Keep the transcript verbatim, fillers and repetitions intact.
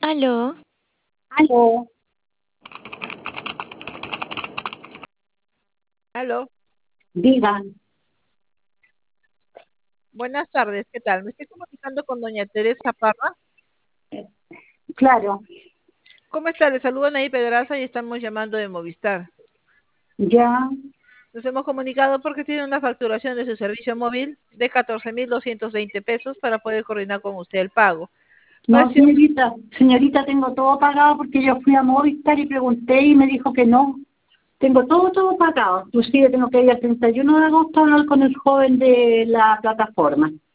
Aló. Aló, Aló, digan, buenas tardes, ¿qué tal? Me estoy comunicando con doña Teresa Parra. claro, ¿Cómo está? Le saluda Nayib Pedraza y estamos llamando de Movistar. ya, Nos hemos comunicado porque tiene una facturación de su servicio móvil de catorce mil doscientos veinte pesos para poder coordinar con usted el pago. no, Pareció- señorita, señorita, tengo todo pagado porque yo fui a Movistar y pregunté y me dijo que no. Tengo todo, todo pagado. Inclusive tengo que ir al treinta y uno de agosto a hablar con el joven de la plataforma.